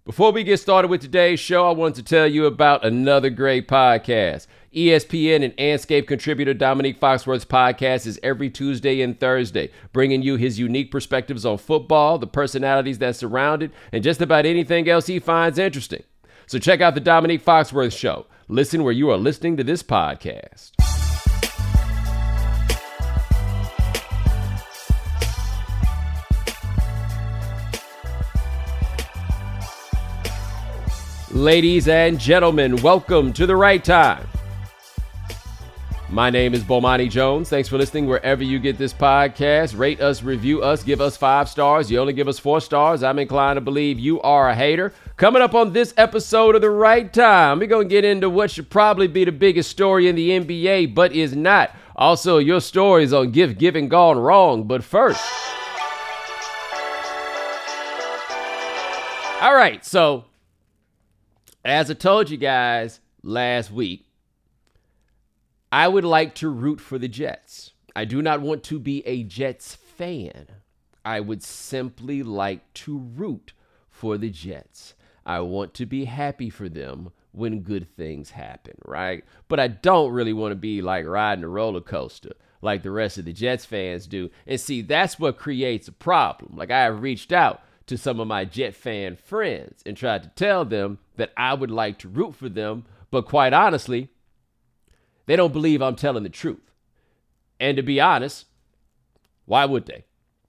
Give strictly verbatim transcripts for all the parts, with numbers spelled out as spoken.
Before we get started with today's show, I want to tell you about another great podcast. E S P N and Anscape contributor Dominique Foxworth's podcast is every Tuesday and Thursday, bringing you his unique perspectives on football, the personalities that surround it, and just about anything else he finds interesting. So check out the Dominique Foxworth Show. Listen where you are listening to this podcast. Ladies and gentlemen, welcome to The Right Time. My name is Bomani Jones. Thanks for listening wherever you get this podcast. Rate us, review us, give us five stars. You only give us four stars. I'm inclined to believe you are a hater. Coming up on this episode of The Right Time, we're going to get into what should probably be the biggest story in the N B A, but is not. Also, your stories on gift giving gone wrong. But first, all right, so as I told you guys last week, I would like to root for the Jets. I do not want to be a Jets fan. I would simply like to root for the Jets. I want to be happy for them when good things happen, right? But I don't really want to be like riding a roller coaster like the rest of the Jets fans do. And see, that's what creates a problem. Like, I have reached out to some of my Jet fan friends and tried to tell them that I would like to root for them, but quite honestly, they don't believe I'm telling the truth. And to be honest, why would they?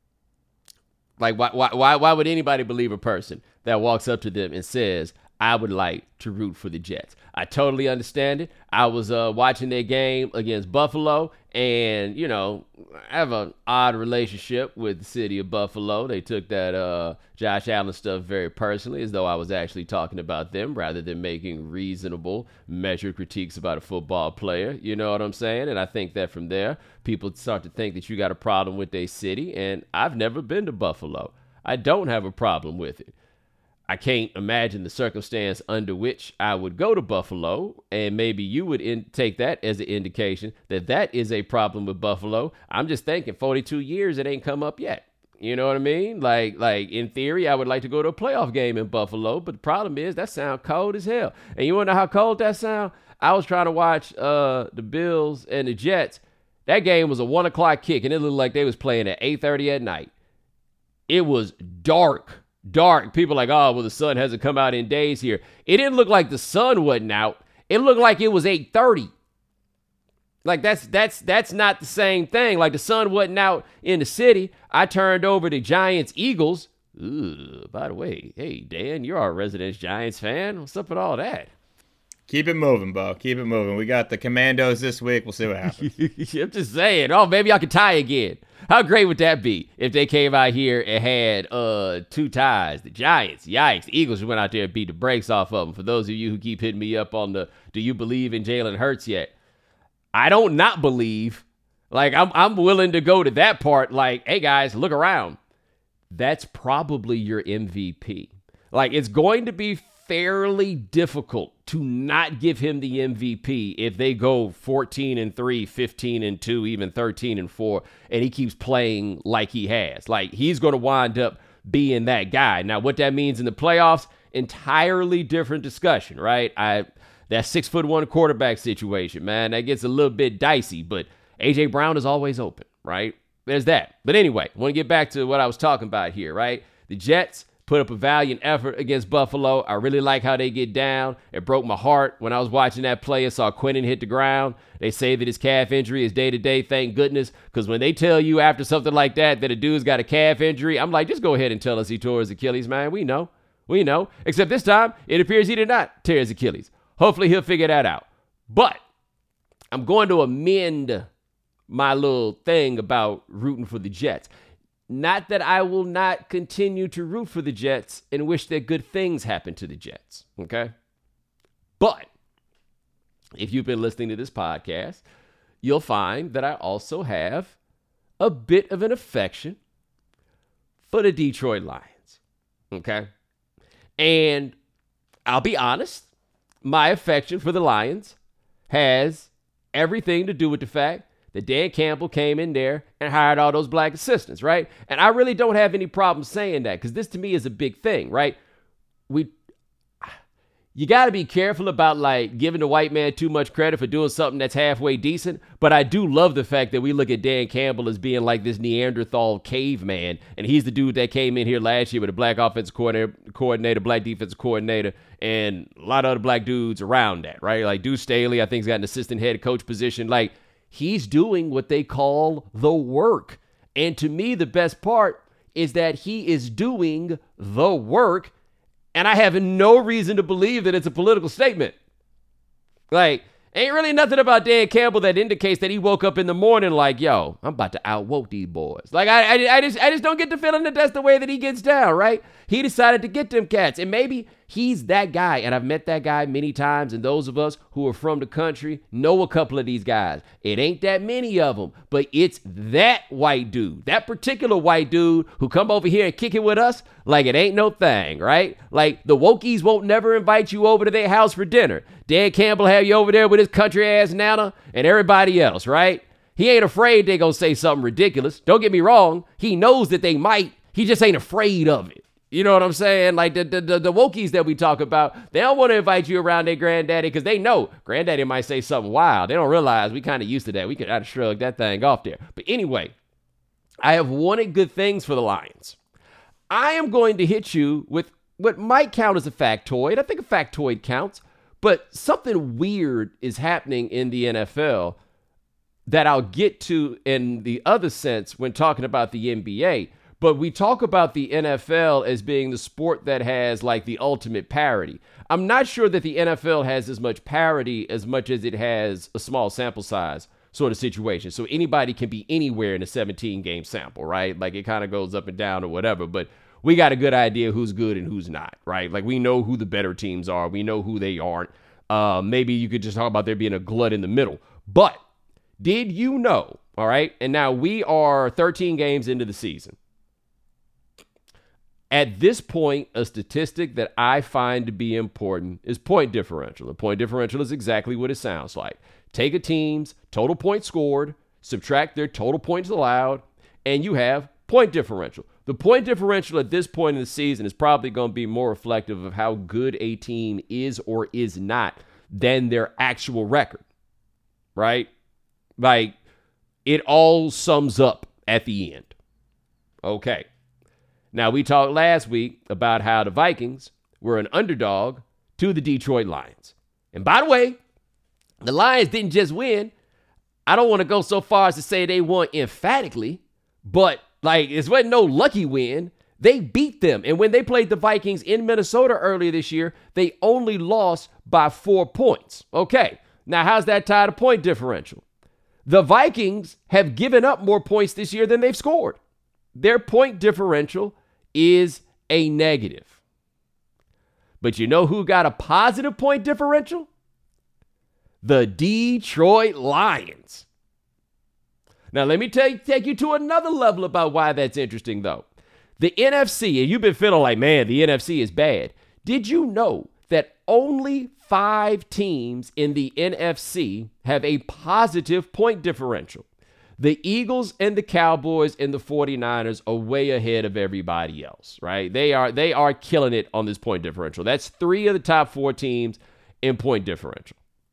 Like, why, why, why, why would anybody believe a person that walks up to them and says, I would like to root for the Jets? I totally understand it. I was uh, watching their game against Buffalo, and, you know, I have an odd relationship with the city of Buffalo. They took that uh, Josh Allen stuff very personally, as though I was actually talking about them rather than making reasonable, measured critiques about a football player. You know what I'm saying? And I think that from there, people start to think that you got a problem with their city, and I've never been to Buffalo. I don't have a problem with it. I can't imagine the circumstance under which I would go to Buffalo, and maybe you would in- take that as an indication that that is a problem with Buffalo. I'm just thinking forty-two years, it ain't come up yet. You know what I mean? Like, like in theory, I would like to go to a playoff game in Buffalo, but the problem is that sound cold as hell. And you want to know how cold that sound? I was trying to watch uh, the Bills and the Jets. That game was a one o'clock kick, and it looked like they was playing at eight thirty at night. It was dark. Dark. People like, oh, well, the sun hasn't come out in days here. It didn't look like the sun wasn't out. It looked like it was eight thirty. Like, that's that's that's not the same thing. Like, the sun wasn't out in the city. I turned over to Giants Eagles. Ooh, by the way, hey, Dan, you're our resident Giants fan. What's up with all that? Keep it moving, Bo. Keep it moving. We got the Commandos this week. We'll see what happens. I'm just saying. Oh, maybe I could tie again. How great would that be if they came out here and had uh, two ties? The Giants, yikes. The Eagles went out there and beat the brakes off of them. For those of you who keep hitting me up on the, do you believe in Jalen Hurts yet? I don't not believe. Like, I'm I'm willing to go to that part. Like, hey, guys, look around. That's probably your M V P. Like, it's going to be fairly difficult to not give him the M V P if they go fourteen and three, fifteen and two, even thirteen and four, and he keeps playing like he has. Like, he's going to wind up being that guy. Now, what that means in the playoffs, entirely different discussion, right? I that six foot one quarterback situation, man, that gets a little bit dicey, but A J Brown is always open, right? There's that. But anyway, I want to get back to what I was talking about here, right? The Jets put up a valiant effort against Buffalo. I really like how they get down. It broke my heart when I was watching that play and saw Quinnen hit the ground. They say that his calf injury is day-to-day, thank goodness, because when they tell you after something like that that a dude's got a calf injury, I'm like, just go ahead and tell us he tore his Achilles, man. We know. We know. Except this time, it appears he did not tear his Achilles. Hopefully, he'll figure that out. But I'm going to amend my little thing about rooting for the Jets. Not that I will not continue to root for the Jets and wish that good things happen to the Jets, okay? But if you've been listening to this podcast, you'll find that I also have a bit of an affection for the Detroit Lions, okay? And I'll be honest, my affection for the Lions has everything to do with the fact that Dan Campbell came in there and hired all those black assistants, right? And I really don't have any problem saying that, because this to me is a big thing, right? We you got to be careful about like giving the white man too much credit for doing something that's halfway decent. But I do love the fact that we look at Dan Campbell as being like this Neanderthal caveman. And he's the dude that came in here last year with a black offensive coordinator, coordinator black defensive coordinator, and a lot of other black dudes around that, right? Like Deuce Staley, I think, has got an assistant head coach position. Like, he's doing what they call the work. And to me, the best part is that he is doing the work. And I have no reason to believe that it's a political statement. Like, ain't really nothing about Dan Campbell that indicates that he woke up in the morning like, yo, I'm about to outwoke these boys. Like, I, I, I just I just don't get the feeling that that's the way that he gets down, right? He decided to get them cats. And maybe he's that guy. And I've met that guy many times. And those of us who are from the country know a couple of these guys. It ain't that many of them. But it's that white dude, that particular white dude who come over here and kick it with us like it ain't no thing, right? Like, the wokies won't never invite you over to their house for dinner. Dan Campbell have you over there with his country ass Nana and everybody else, right? He ain't afraid they gonna say something ridiculous. Don't get me wrong. He knows that they might. He just ain't afraid of it. You know what I'm saying? Like the the, the, the wokies that we talk about, they don't want to invite you around their granddaddy because they know granddaddy might say something wild. They don't realize we kind of used to that. We could kind of shrug that thing off there. But anyway, I have wanted good things for the Lions. I am going to hit you with what might count as a factoid. I think a factoid counts. But something weird is happening in the N F L that I'll get to in the other sense when talking about the N B A. But we talk about the N F L as being the sport that has like the ultimate parity. I'm not sure that the N F L has as much parity as much as it has a small sample size sort of situation. So anybody can be anywhere in a seventeen game sample, right? Like it kind of goes up and down or whatever. But we got a good idea who's good and who's not, right? Like we know who the better teams are. We know who they aren't. Uh, maybe you could just talk about there being a glut in the middle. But did you know, all right? And now we are thirteen games into the season. At this point, a statistic that I find to be important is point differential. The point differential is exactly what it sounds like. Take a team's total points scored, subtract their total points allowed, and you have point differential. The point differential at this point in the season is probably going to be more reflective of how good a team is or is not than their actual record, right? Like, it all sums up at the end. Okay. Now, we talked last week about how the Vikings were an underdog to the Detroit Lions. And by the way, the Lions didn't just win. I don't want to go so far as to say they won emphatically, but like it wasn't no lucky win. They beat them. And when they played the Vikings in Minnesota earlier this year, they only lost by four points. Okay, now how's that tied to point differential? The Vikings have given up more points this year than they've scored. Their point differential is a negative. But you know who got a positive point differential? The Detroit Lions. Now, let me take, take you to another level about why that's interesting, though. The N F C, and you've been feeling like, man, the N F C is bad. Did you know that only five teams in the N F C have a positive point differential? The Eagles and the Cowboys and the forty-niners are way ahead of everybody else, right? They are they are killing it on this point differential. That's three of the top four teams in point differential.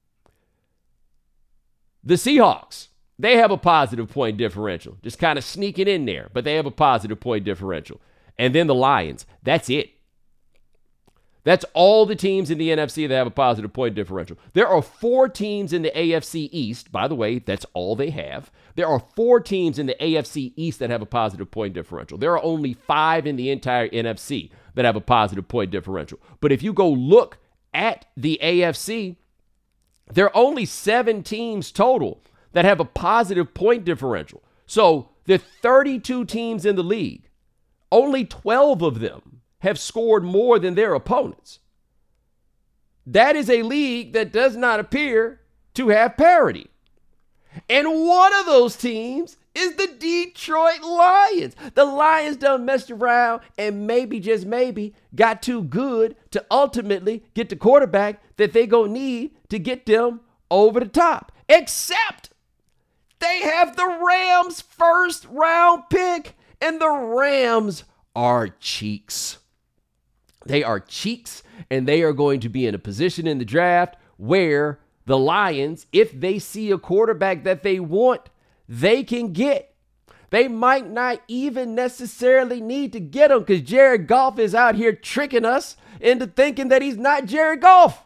The Seahawks, they have a positive point differential, just kind of sneaking in there, but they have a positive point differential. And then the Lions, that's it. That's all the teams in the N F C that have a positive point differential. There are four teams in the A F C East. By the way, that's all they have. There are four teams in the A F C East that have a positive point differential. There are only five in the entire N F C that have a positive point differential. But if you go look at the A F C, there are only seven teams total that have a positive point differential. So there are thirty-two teams in the league. Only twelve of them have scored more than their opponents. That is a league that does not appear to have parity. And one of those teams is the Detroit Lions. The Lions done messed around and maybe, just maybe, got too good to ultimately get the quarterback that they gonna need to get them over the top. Except they have the Rams' first round pick, and the Rams are cheeks. They are cheeks, And they are going to be in a position in the draft where the Lions, if they see a quarterback that they want, they can get. They might not even necessarily need to get him because Jared Goff is out here tricking us into thinking that he's not Jared Goff.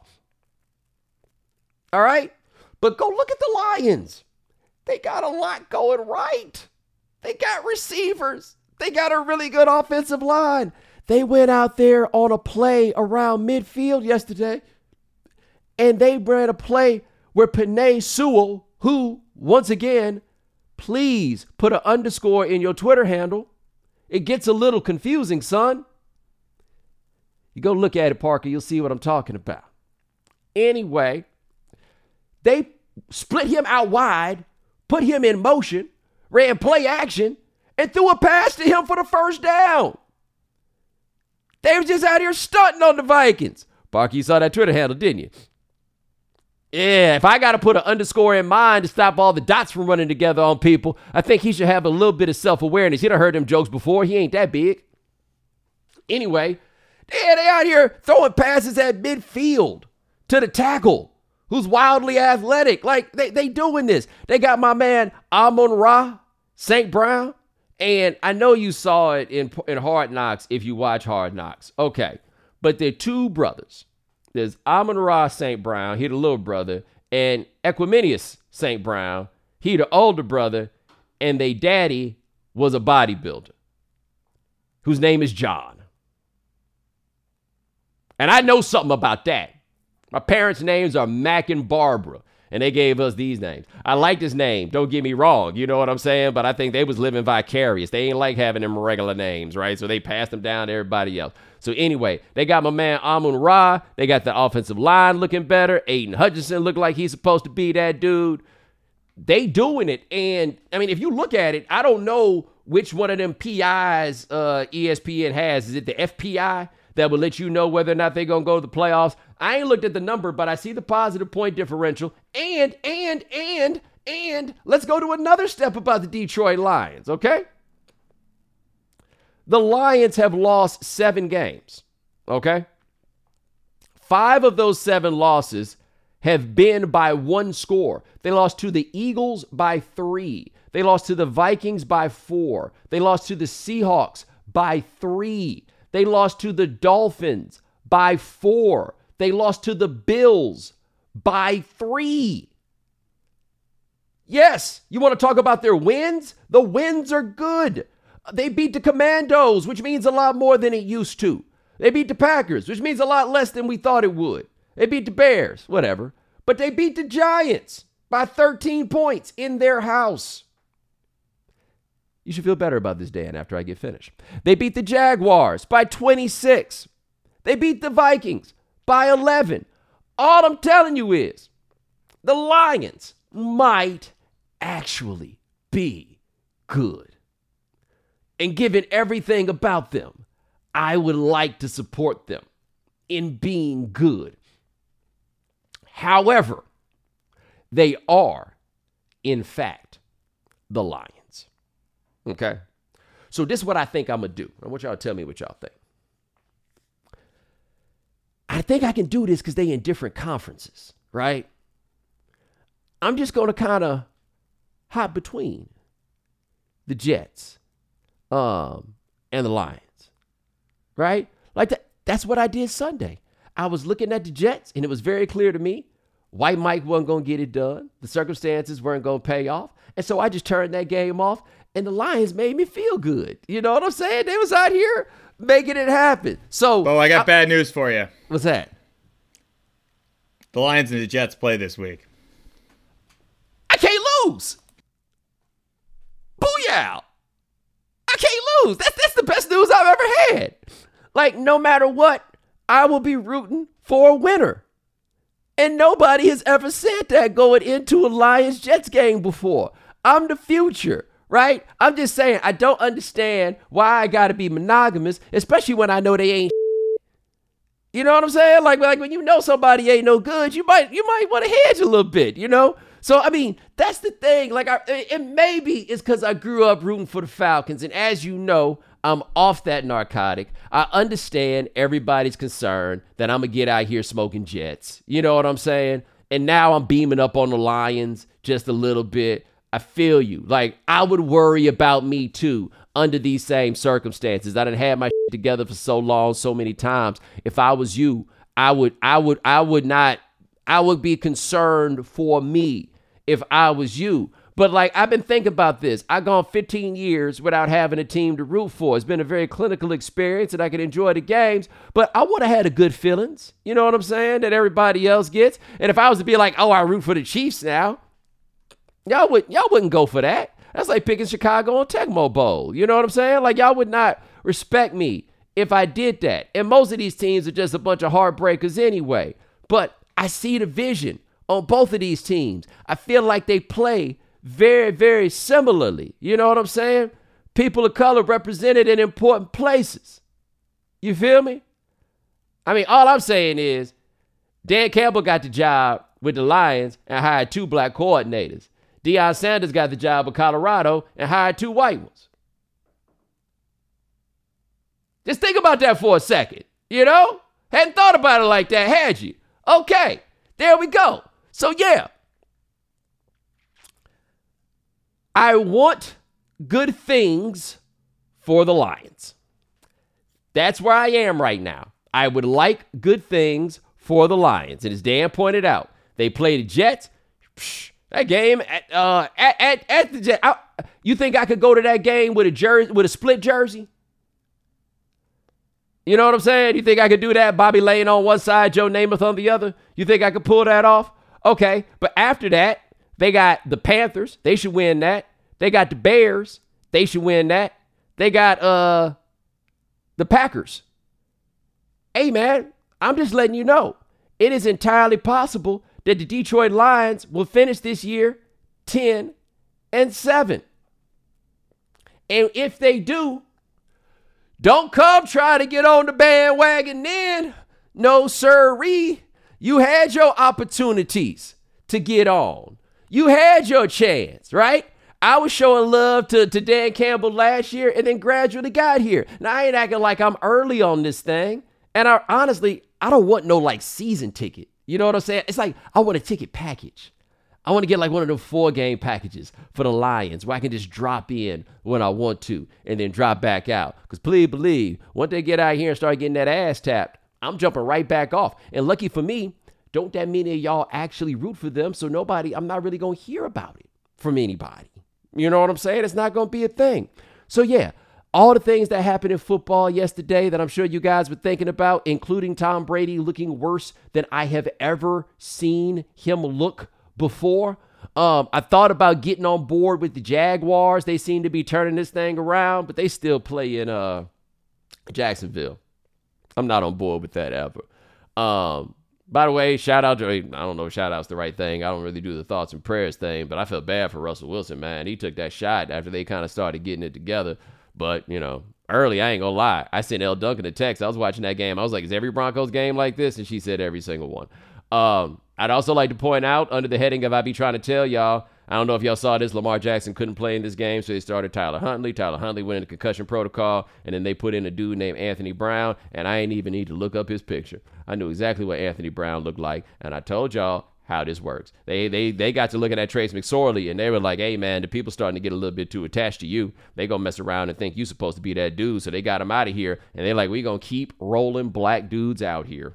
All right? But go look at the Lions. They got a lot going right. They got receivers. They got a really good offensive line. They went out there on a play around midfield yesterday, and they ran a play where Penei Sewell, who, once again, please put an underscore in your Twitter handle. It gets a little confusing, son. You go look at it, Parker. You'll see what I'm talking about. Anyway, they split him out wide, put him in motion, ran play action, and threw a pass to him for the first down. They were just out here stunting on the Vikings. Parker, you saw that Twitter handle, didn't you? Yeah, if I got to put an underscore in mine to stop all the dots from running together on people, I think he should have a little bit of self-awareness. He done heard them jokes before. He ain't that big. Anyway, yeah, they out here throwing passes at midfield to the tackle, who's wildly athletic. Like, they, they doing this. They got my man Amon-Ra Saint Brown, and I know you saw it in, in Hard Knocks if you watch Hard Knocks. Okay, but they're two brothers. There's Amon-Ra Saint Brown, he the little brother, and Equiminius Saint Brown, he the older brother, and they daddy was a bodybuilder whose name is John. And I know something about that. My parents' names are Mac and Barbara, and they gave us these names. I like this name, don't get me wrong, you know what I'm saying? But I think they was living vicarious. They ain't like having them regular names, right? So they passed them down to everybody else. So anyway, they got my man Amon-Ra. They got the offensive line looking better. Aiden Hutchinson looked like he's supposed to be that dude. They doing it. And, I mean, if you look at it, I don't know which one of them P Is uh, E S P N has. Is it the F P I that will let you know whether or not they're going to go to the playoffs? I ain't looked at the number, but I see the positive point differential. And, and, and, and, let's go to another step about the Detroit Lions, okay? The Lions have lost seven games, okay? Five of those seven losses have been by one score. They lost to the Eagles by three. They lost to the Vikings by four. They lost to the Seahawks by three. They lost to the Dolphins by four. They lost to the Bills by three. Yes, you want to talk about their wins? The wins are good. They beat the Commandos, which means a lot more than it used to. They beat the Packers, which means a lot less than we thought it would. They beat the Bears, whatever. But they beat the Giants by thirteen points in their house. You should feel better about this, Dan, after I get finished. They beat the Jaguars by twenty-six. They beat the Vikings by eleven. All I'm telling you is the Lions might actually be good. And given everything about them, I would like to support them in being good. However, they are, in fact, the Lions. Okay? So this is what I think I'm going to do. I want y'all to tell me what y'all think. I think I can do this because they in different conferences, right? I'm just going to kind of hop between the Jets um, and the Lions, right? Like that. That's what I did Sunday. I was looking at the Jets, and it was very clear to me White Mike wasn't going to get it done. The circumstances weren't going to pay off. And so I just turned that game off, and the Lions made me feel good. You know what I'm saying? They was out here making it happen. So, Oh, I got I, bad news for you. What's that? The Lions and the Jets play this week. I can't lose. Booyah. I can't lose. That's, that's the best news I've ever had. Like, no matter what, I will be rooting for a winner. And nobody has ever said that going into a Lions-Jets game before. I'm the future, right? I'm just saying, I don't understand why I got to be monogamous, especially when I know they ain't. You know what I'm saying? Like, like when you know somebody ain't no good, you might you might want to hedge a little bit, you know? So, I mean, that's the thing. Like, I, it maybe it's because I grew up rooting for the Falcons. And as you know, I'm off that narcotic. I understand everybody's concern that I'm going to get out here smoking Jets. You know what I'm saying? And now I'm beaming up on the Lions just a little bit. I feel you. Like, I would worry about me too under these same circumstances. I done had my shit together for so long, so many times. If I was you, I would, I would, I would not, I would be concerned for me if I was you. But like, I've been thinking about this. I've gone fifteen years without having a team to root for. It's been a very clinical experience and I can enjoy the games, but I would have had a good feelings. You know what I'm saying? That everybody else gets. And if I was to be like, oh, I root for the Chiefs now, y'all, would, y'all wouldn't go for that. That's like picking Chicago on Tecmo Bowl. You know what I'm saying? Like, y'all would not respect me if I did that. And most of these teams are just a bunch of heartbreakers anyway. But I see the vision on both of these teams. I feel like they play very, very similarly. You know what I'm saying? People of color represented in important places. You feel me? I mean, all I'm saying is Dan Campbell got the job with the Lions and hired two black coordinators. Deion Sanders got the job with Colorado and hired two white ones. Just think about that for a second. You know? Hadn't thought about it like that, had you? Okay, there we go. So yeah, I want good things for the Lions. That's where I am right now. I would like good things for the Lions. And as Dan pointed out, they play the Jets. Psh, that game at uh at at, at the Jets. I, you think I could go to that game with a jersey with a split jersey? You know what I'm saying? You think I could do that? Bobby Lane on one side, Joe Namath on the other. You think I could pull that off? Okay, but after that, they got the Panthers. They should win that. They got the Bears. They should win that. They got uh the Packers. Hey, man, I'm just letting you know. It is entirely possible that the Detroit Lions will finish this year ten and seven. And if they do, don't come try to get on the bandwagon then. No, sirree. You had your opportunities to get on. You had your chance, right? I was showing love to, to Dan Campbell last year and then gradually got here. Now, I ain't acting like I'm early on this thing. And I honestly, I don't want no like season ticket. You know what I'm saying? It's like I want a ticket package. I want to get like one of those four game packages for the Lions where I can just drop in when I want to and then drop back out. Because please believe, once they get out here and start getting that ass tapped, I'm jumping right back off. And lucky for me, don't that many of y'all actually root for them. So nobody, I'm not really going to hear about it from anybody. You know what I'm saying? It's not going to be a thing. So yeah, all the things that happened in football yesterday that I'm sure you guys were thinking about, including Tom Brady looking worse than I have ever seen him look before. Um, I thought about getting on board with the Jaguars. They seem to be turning this thing around, but they still play in uh, Jacksonville. I'm not on board with that ever. Um, by the way, shout out to, I don't know if shout out's the right thing. I don't really do the thoughts and prayers thing, but I felt bad for Russell Wilson, man. He took that shot after they kind of started getting it together. But, you know, early, I ain't gonna lie. I sent Elle Duncan a text. I was watching that game. I was like, is every Broncos game like this? And she said every single one. Um, I'd also like to point out, under the heading of I be trying to tell y'all, I don't know if y'all saw this, Lamar Jackson couldn't play in this game, so they started Tyler Huntley. Tyler Huntley went into concussion protocol, and then they put in a dude named Anthony Brown, and I ain't even need to look up his picture. I knew exactly what Anthony Brown looked like, and I told y'all how this works. They they they got to looking at Trace McSorley, and they were like, hey, man, the people starting to get a little bit too attached to you. They going to mess around and think you supposed to be that dude, so they got him out of here, and they're like, we going to keep rolling black dudes out here.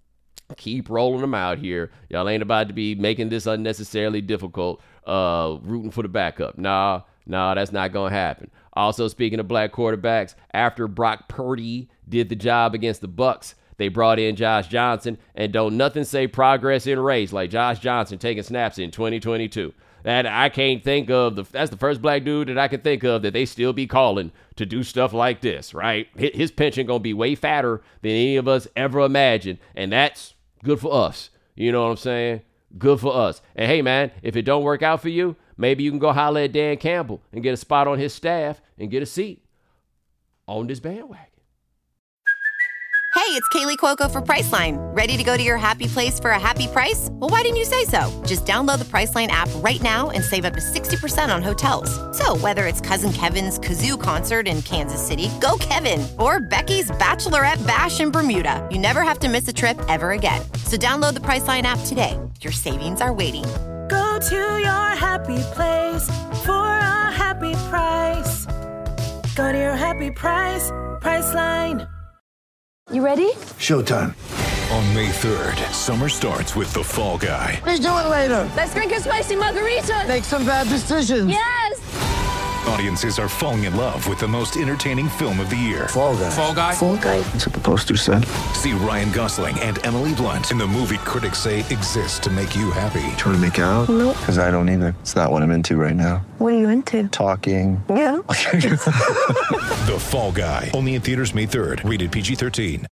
Keep rolling them out here. Y'all ain't about to be making this unnecessarily difficult, uh, rooting for the backup. Nah, nah, that's not going to happen. Also, speaking of black quarterbacks, after Brock Purdy did the job against the Bucks, they brought in Josh Johnson, and don't nothing say progress in race like Josh Johnson taking snaps in twenty twenty-two. That I can't think of. The, that's the first black dude that I can think of that they still be calling to do stuff like this, right? His pension going to be way fatter than any of us ever imagined, and that's good for us. You know what I'm saying? Good for us. And hey, man, if it don't work out for you, maybe you can go holler at Dan Campbell and get a spot on his staff and get a seat on this bandwagon. Hey, it's Kaylee Cuoco for Priceline. Ready to go to your happy place for a happy price? Well, why didn't you say so? Just download the Priceline app right now and save up to sixty percent on hotels. So whether it's Cousin Kevin's Kazoo Concert in Kansas City, go Kevin, or Becky's Bachelorette Bash in Bermuda, you never have to miss a trip ever again. So download the Priceline app today. Your savings are waiting. Go to your happy place for a happy price. Go to your happy price, Priceline. You ready? Showtime. On May third, summer starts with The Fall Guy. Let's do it later. Let's drink a spicy margarita. Make some bad decisions. Yes! Audiences are falling in love with the most entertaining film of the year. Fall Guy. Fall Guy? Fall Guy. That's what the poster said. See Ryan Gosling and Emily Blunt in the movie critics say exists to make you happy. Trying to make it out? Nope. Because I don't either. It's not what I'm into right now. What are you into? Talking. Yeah. The Fall Guy. Only in theaters May third. Rated P G thirteen.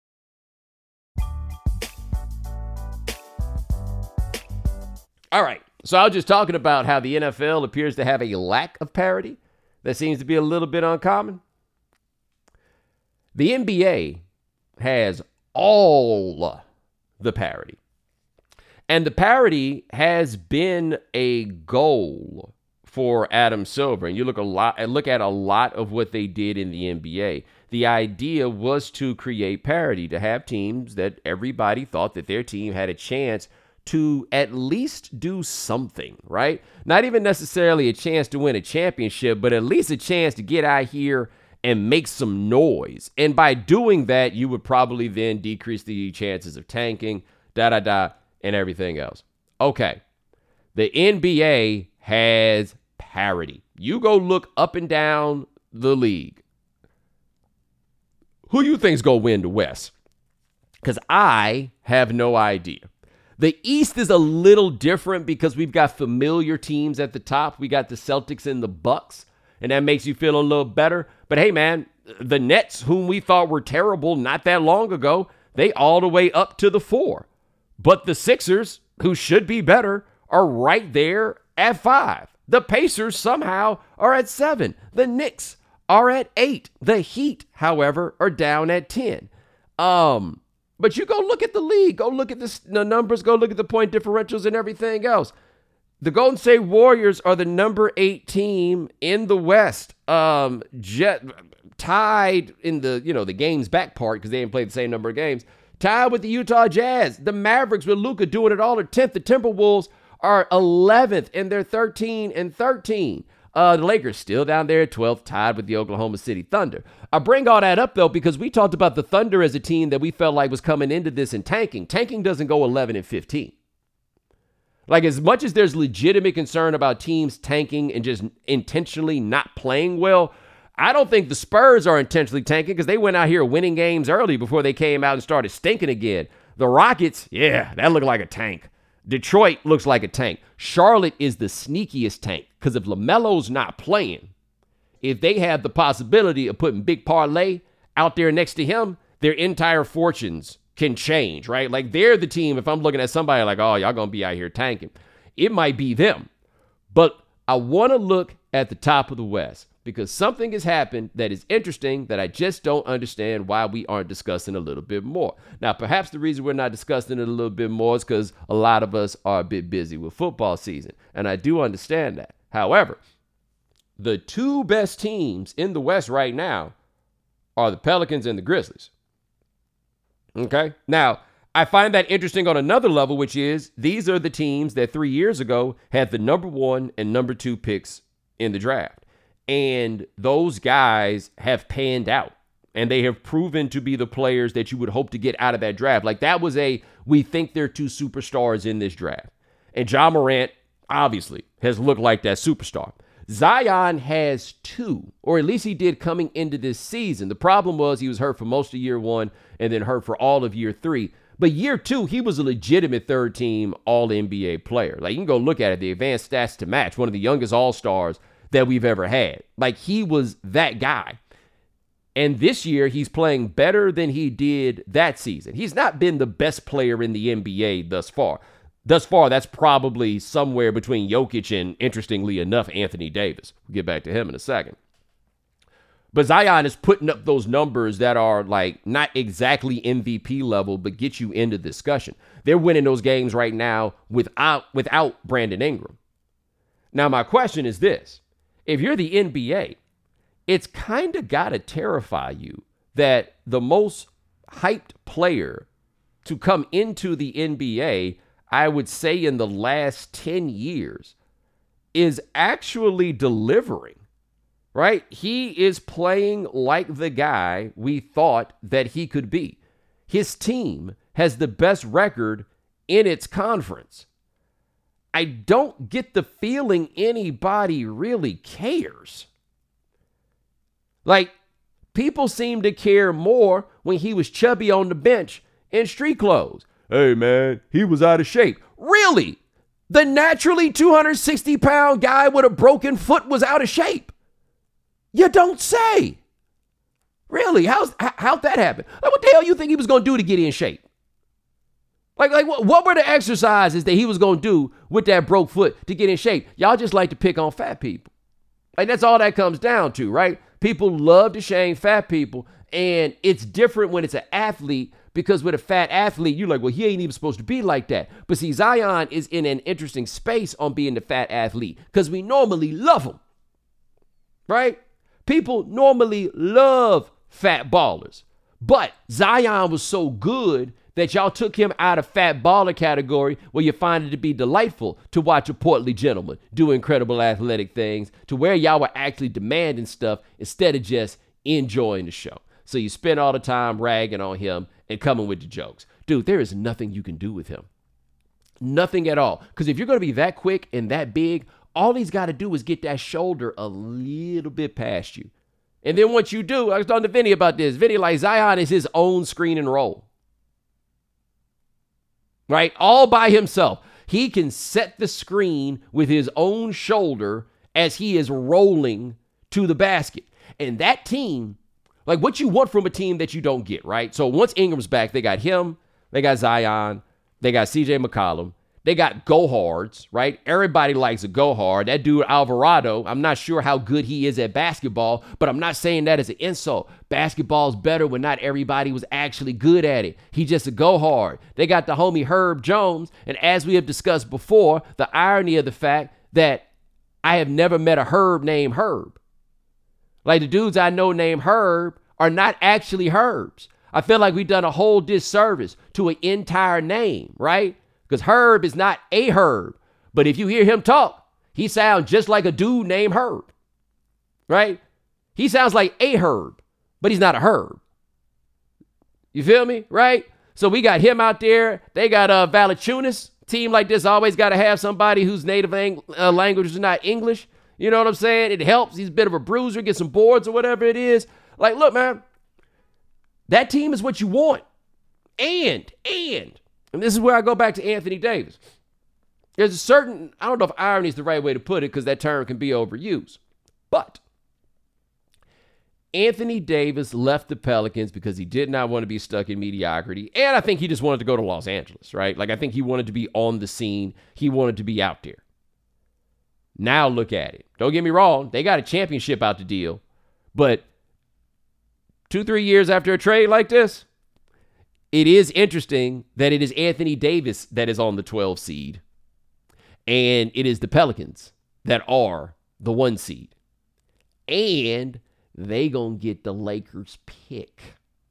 All right. So I was just talking about how the N F L appears to have a lack of parity that seems to be a little bit uncommon. The N B A has all the parity. And the parity has been a goal for Adam Silver. And you look a lot look at a lot of what they did in the N B A. The idea was to create parity, to have teams that everybody thought that their team had a chance to at least do something, right? Not even necessarily a chance to win a championship, but at least a chance to get out here and make some noise. And by doing that, you would probably then decrease the chances of tanking, da-da-da, and everything else. Okay, the N B A has parity. You go look up and down the league. Who you think's gonna win the West? Because I have no idea. The East is a little different because we've got familiar teams at the top. We got the Celtics and the Bucks, and that makes you feel a little better. But hey, man, the Nets, whom we thought were terrible not that long ago, they all the way up to the four. But the Sixers, who should be better, are right there at five. The Pacers somehow are at seven. The Knicks are at eight. The Heat, however, are down at ten. Um... But you go look at the league, go look at the, the numbers, go look at the point differentials and everything else. The Golden State Warriors are the number eight team in the West, um, jet, tied in the, you know, the games back part because they didn't play the same number of games, tied with the Utah Jazz. The Mavericks with Luka doing it all are tenth. The Timberwolves are eleventh and they're thirteen and thirteen. Uh, the Lakers still down there at twelfth, tied with the Oklahoma City Thunder. I bring all that up, though, because we talked about the Thunder as a team that we felt like was coming into this and tanking. Tanking doesn't go eleven and fifteen. Like, as much as there's legitimate concern about teams tanking and just intentionally not playing well, I don't think the Spurs are intentionally tanking because they went out here winning games early before they came out and started stinking again. The Rockets, yeah, that looked like a tank. Detroit looks like a tank. Charlotte is the sneakiest tank because if LaMelo's not playing, if they have the possibility of putting Big Parlay out there next to him, their entire fortunes can change, right? Like they're the team, if I'm looking at somebody like, oh, y'all going to be out here tanking, it might be them. But I want to look at the top of the West because something has happened that is interesting that I just don't understand why we aren't discussing a little bit more. Now, perhaps the reason we're not discussing it a little bit more is because a lot of us are a bit busy with football season, and I do understand that. However, the two best teams in the West right now are the Pelicans and the Grizzlies. Okay? Now, I find that interesting on another level, which is these are the teams that three years ago had the number one and number two picks in the draft. And those guys have panned out. And they have proven to be the players that you would hope to get out of that draft. Like that was a, we think they're two superstars in this draft. And Ja Morant, obviously, has looked like that superstar. Zion has two, or at least he did coming into this season. The problem was he was hurt for most of year one and then hurt for all of year three. But year two, he was a legitimate third team all N B A player. Like you can go look at it, the advanced stats to match, one of the youngest all-stars that we've ever had. Like he was that guy. And this year, he's playing better than he did that season. He's not been the best player in the N B A thus far. Thus far, that's probably somewhere between Jokic and, interestingly enough, Anthony Davis. We'll get back to him in a second. But Zion is putting up those numbers that are like not exactly M V P level, but get you into discussion. They're winning those games right now without without Brandon Ingram. Now, my question is this. If you're the N B A, it's kind of got to terrify you that the most hyped player to come into the N B A, I would say in the last ten years, is actually delivering. Right? He is playing like the guy we thought that he could be. His team has the best record in its conference. I don't get the feeling anybody really cares. Like, people seem to care more when he was chubby on the bench in street clothes. Hey, man, he was out of shape. Really? The naturally two hundred sixty pound guy with a broken foot was out of shape? You don't say. Really? How's, how, how'd that happen? Like, what the hell you think he was going to do to get in shape? Like, like what, what were the exercises that he was going to do with that broke foot to get in shape? Y'all just like to pick on fat people. Like, that's all that comes down to, right? People love to shame fat people, and it's different when it's an athlete, because with a fat athlete, you're like, well, he ain't even supposed to be like that. But see, Zion is in an interesting space on being the fat athlete, because we normally love him, right? People normally love fat ballers, but Zion was so good that y'all took him out of fat baller category where you find it to be delightful to watch a portly gentleman do incredible athletic things, to where y'all were actually demanding stuff instead of just enjoying the show. So you spend all the time ragging on him and coming with the jokes. Dude, there is nothing you can do with him. Nothing at all. Because if you're going to be that quick and that big, all he's got to do is get that shoulder a little bit past you. And then once you do, I was talking to Vinny about this. Vinny, like, Zion is his own screen and roll. Right? All by himself. He can set the screen with his own shoulder as he is rolling to the basket. And that team, like, what you want from a team that you don't get, right? So once Ingram's back, they got him, they got Zion, they got C J McCollum. They got go-hards, right? Everybody likes a go-hard. That dude Alvarado, I'm not sure how good he is at basketball, but I'm not saying that as an insult. Basketball's better when not everybody was actually good at it. He's just a go-hard. They got the homie Herb Jones, and as we have discussed before, the irony of the fact that I have never met a Herb named Herb. Like, the dudes I know named Herb are not actually Herbs. I feel like we've done a whole disservice to an entire name, right? Because Herb is not a Herb. But if you hear him talk, he sounds just like a dude named Herb. Right? He sounds like a Herb, but he's not a Herb. You feel me? Right? So we got him out there. They got uh, Valanciunas. Team like this always got to have somebody whose native ang- uh, language is not English. You know what I'm saying? It helps. He's a bit of a bruiser, get some boards or whatever it is. Like, look, man, that team is what you want. And, and, And this is where I go back to Anthony Davis. There's a certain, I don't know if irony is the right way to put it, because that term can be overused. But Anthony Davis left the Pelicans because he did not want to be stuck in mediocrity. And I think he just wanted to go to Los Angeles, right? Like, I think he wanted to be on the scene. He wanted to be out there. Now look at it. Don't get me wrong. They got a championship out the deal. But two, three years after a trade like this, it is interesting that it is Anthony Davis that is on the twelve seed, and it is the Pelicans that are the one seed. And they gonna get the Lakers pick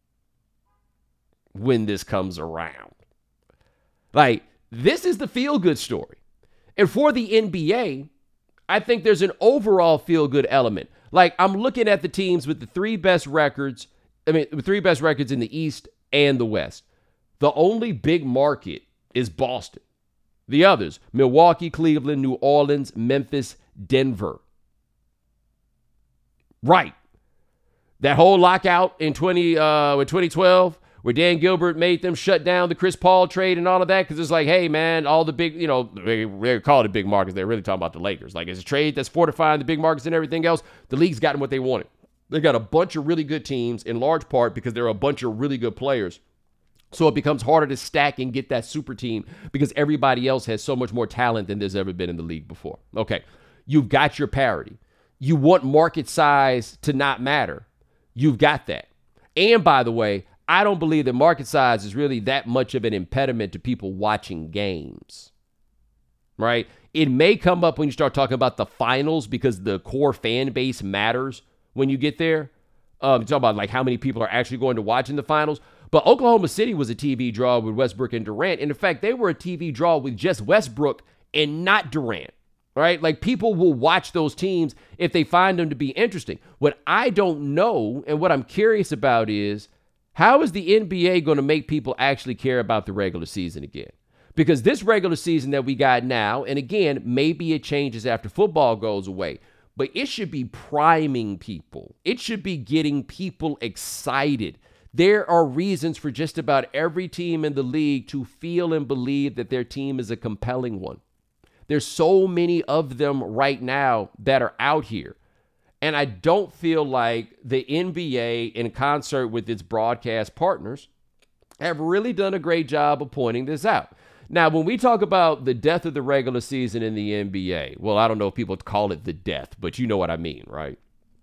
when this comes around. Like, this is the feel-good story. And for the N B A, I think there's an overall feel-good element. Like, I'm looking at the teams with the three best records, I mean, the three best records in the East and the West. The only big market is Boston. The others, Milwaukee, Cleveland, New Orleans, Memphis, Denver. Right. That whole lockout in twenty uh, with twenty twelve, where Dan Gilbert made them shut down the Chris Paul trade and all of that, because it's like, hey, man, all the big, you know, they, they call it big markets. They're really talking about the Lakers. Like, it's a trade that's fortifying the big markets and everything else. The league's gotten what they wanted. They got a bunch of really good teams, in large part because there are a bunch of really good players. So it becomes harder to stack and get that super team because everybody else has so much more talent than there's ever been in the league before. Okay, you've got your parity. You want market size to not matter. you've got that. And by the way, I don't believe that market size is really that much of an impediment to people watching games, right? It may come up when you start talking about the finals because the core fan base matters when you get there. Um, talk about like how many people are actually going to watch in the finals. But Oklahoma City was a T V draw with Westbrook and Durant. And in fact, they were a T V draw with just Westbrook and not Durant, right? Like people will watch those teams if they find them to be interesting. What I don't know and what I'm curious about is how is the N B A going to make people actually care about the regular season again? Because this regular season that we got now, and again, maybe it changes after football goes away, but it should be priming people. It should be getting people excited. There are reasons for just about every team in the league to feel and believe that their team is a compelling one. There's so many of them right now that are out here. And I don't feel like the N B A, in concert with its broadcast partners, have really done a great job of pointing this out. Now, when we talk about the death of the regular season in the N B A, well, I don't know if people call it the death, but you know what I mean, right?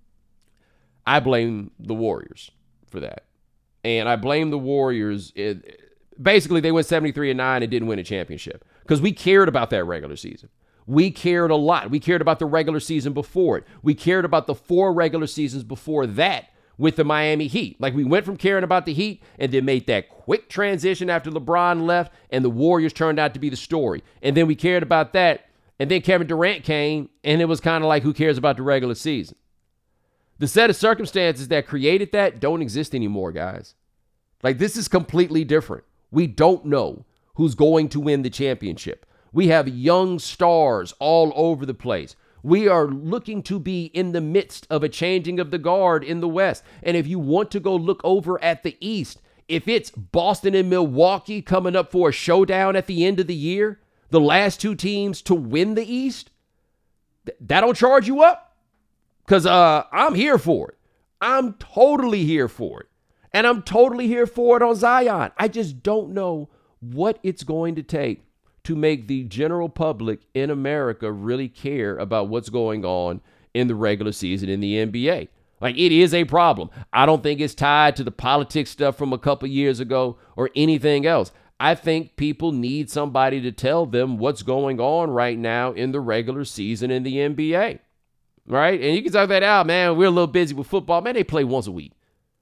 I blame the Warriors for that. And I blame the Warriors. It, basically, they went seventy-three and nine and didn't win a championship because we cared about that regular season. We cared a lot. We cared about the regular season before it. We cared about the four regular seasons before that with the Miami Heat. Like we went from caring about the Heat and then made that quick transition after LeBron left and the Warriors turned out to be the story. And then we cared about that. And then Kevin Durant came and it was kind of like, who cares about the regular season? The set of circumstances that created that don't exist anymore, guys. Like this is completely different. We don't know who's going to win the championship. We have young stars all over the place. We are looking to be in the midst of a changing of the guard in the West. And if you want to go look over at the East, if it's Boston and Milwaukee coming up for a showdown at the end of the year, the last two teams to win the East, th- that'll charge you up? Because uh, I'm here for it. I'm totally here for it. And I'm totally here for it on Zion. I just don't know what it's going to take to make the general public in America really care about what's going on in the regular season in the N B A. Like, it is a problem. I don't think it's tied to the politics stuff from a couple years ago or anything else. I think people need somebody to tell them what's going on right now in the regular season in the N B A. Right? And you can talk that out, man. We're a little busy with football. Man, they play once a week.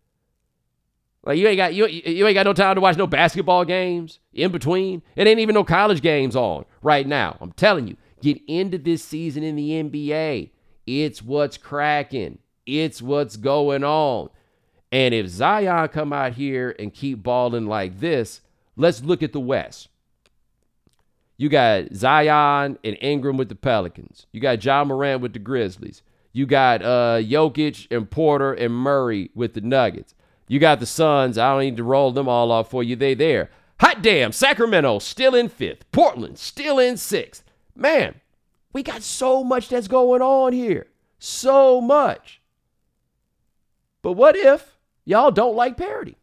Like, you ain't got you, you ain't got no time to watch no basketball games in between. It ain't even no college games on right now. I'm telling you, get into this season in the N B A. It's what's cracking. It's what's going on. And if Zion come out here and keep balling like this, let's look at the West. You got Zion and Ingram with the Pelicans. You got Ja Morant with the Grizzlies. You got uh, Jokic and Porter and Murray with the Nuggets. You got the Suns. I don't need to roll them all off for you. They there. Hot damn, Sacramento still in fifth. Portland still in sixth. Man, we got so much that's going on here. So much. But what if y'all don't like parity?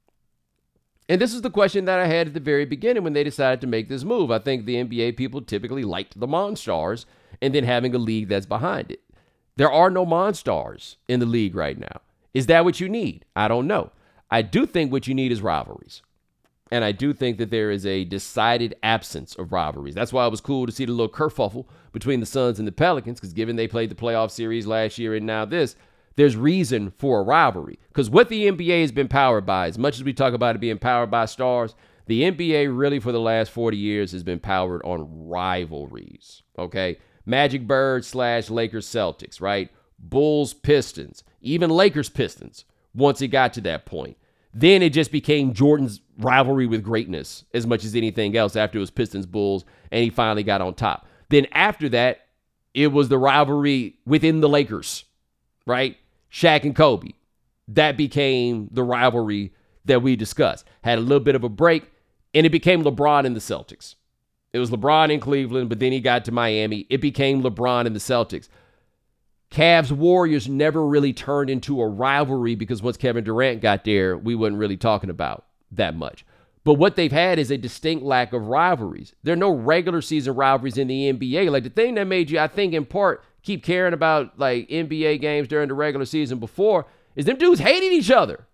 And this is the question that I had at the very beginning when they decided to make this move. I think the N B A people typically liked the Monstars and then having a league that's behind it. There are no Monstars in the league right now. Is that what you need? I don't know. I do think what you need is rivalries. And I do think that there is a decided absence of rivalries. That's why it was cool to see the little kerfuffle between the Suns and the Pelicans, because given they played the playoff series last year and now this, there's reason for a rivalry. Because what the N B A has been powered by, as much as we talk about it being powered by stars, the N B A really for the last forty years has been powered on rivalries. Okay? Magic Bird slash Lakers Celtics, right? Bulls Pistons, even Lakers Pistons once it got to that point. Then it just became Jordan's rivalry with greatness as much as anything else after it was Pistons Bulls and he finally got on top. Then after that, it was the rivalry within the Lakers, right? Shaq and Kobe. That became the rivalry that we discussed. Had a little bit of a break and it became LeBron and the Celtics. It was LeBron in Cleveland, but then he got to Miami. It became LeBron and the Celtics. Cavs Warriors never really turned into a rivalry because once Kevin Durant got there, we wasn't really talking about that much. But what they've had is a distinct lack of rivalries. There are no regular season rivalries in the N B A. Like the thing that made you, I think in part, keep caring about like N B A games during the regular season before is them dudes hated each other.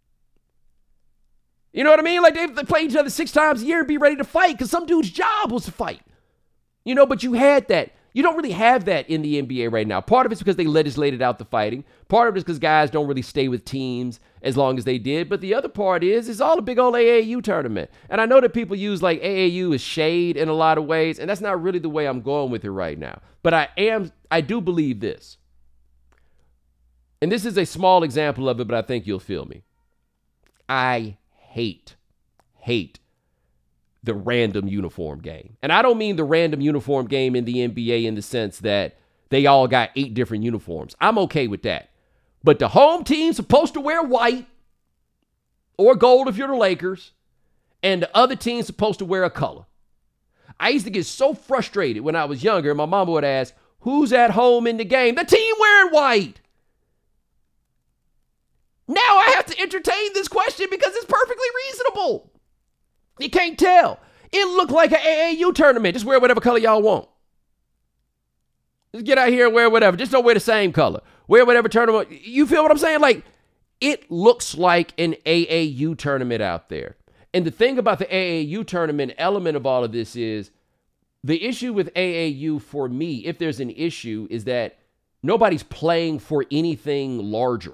You know what I mean? Like, they, they play each other six times a year and be ready to fight because some dude's job was to fight. You know, but you had that. You don't really have that in the N B A right now. Part of it's because they legislated out the fighting. Part of it is because guys don't really stay with teams as long as they did. But the other part is, it's all a big old A A U tournament. And I know that people use like A A U as shade in a lot of ways, and that's not really the way I'm going with it right now. But I am, I do believe this. And this is a small example of it, but I think you'll feel me. I hate, hate the random uniform game. And I don't mean the random uniform game in the N B A in the sense that they all got eight different uniforms. I'm okay with that. But the home team's supposed to wear white or gold if you're the Lakers, and the other team's supposed to wear a color. I used to get so frustrated when I was younger. My mama would ask, who's at home in the game? The team wearing white. Now I have to entertain this question because it's perfectly reasonable. You can't tell. It looked like an A A U tournament. Just wear whatever color y'all want. Just get out here and wear whatever. Just don't wear the same color. Wear whatever tournament. You feel what I'm saying? Like, it looks like an A A U tournament out there. And the thing about the A A U tournament element of all of this is, the issue with A A U for me, if there's an issue, is that nobody's playing for anything larger.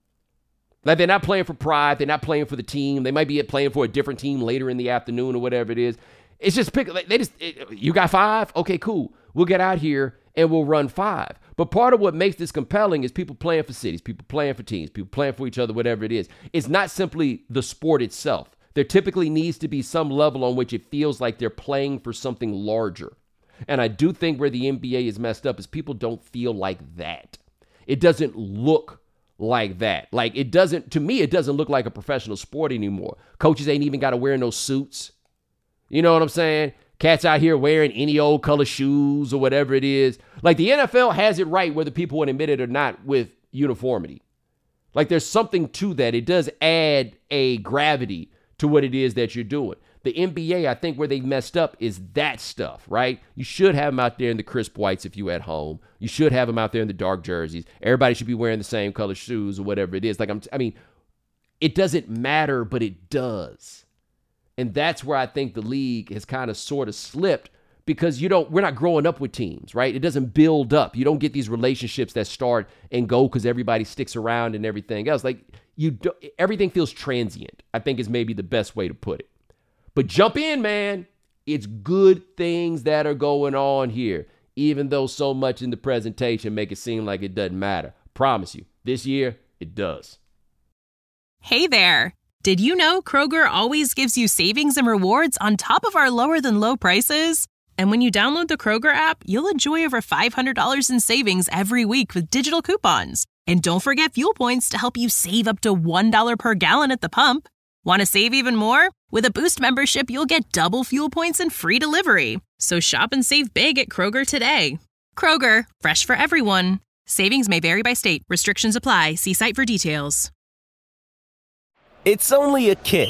Like, they're not playing for pride. They're not playing for the team. They might be playing for a different team later in the afternoon or whatever it is. It's just pick. They just, it, you got five? Okay, cool. We'll get out here and we'll run five. But part of what makes this compelling is people playing for cities, people playing for teams, people playing for each other, whatever it is. It's not simply the sport itself. There typically needs to be some level on which it feels like they're playing for something larger. And I do think where the N B A is messed up is people don't feel like that. It doesn't look like that. Like, it doesn't, to me, it doesn't look like a professional sport anymore. Coaches ain't even got to wear no suits. You know what I'm saying? Cats out here wearing any old color shoes or whatever it is. Like, the N F L has it right, whether people would admit it or not, with uniformity. Like, there's something to that. It does add a gravity to what it is that you're doing. The N B A, I think where they messed up is that stuff, right? You should have them out there in the crisp whites if you at home. You should have them out there in the dark jerseys. Everybody should be wearing the same color shoes or whatever it is. Like, I'm, I mean, it doesn't matter, but it does. And that's where I think the league has kind of sort of slipped, because you don't, we're not growing up with teams, right? It doesn't build up. You don't get these relationships that start and go because everybody sticks around and everything else. Like, you do, everything feels transient, I think is maybe the best way to put it. But jump in, man. It's good things that are going on here, even though so much in the presentation make it seem like it doesn't matter. Promise you, this year, it does. Hey there. Did you know Kroger always gives you savings and rewards on top of our lower than low prices? And when you download the Kroger app, you'll enjoy over five hundred dollars in savings every week with digital coupons. And don't forget fuel points to help you save up to one dollar per gallon at the pump. Want to save even more? With a Boost membership, you'll get double fuel points and free delivery. So shop and save big at Kroger today. Kroger, fresh for everyone. Savings may vary by state. Restrictions apply. See site for details. It's only a kick,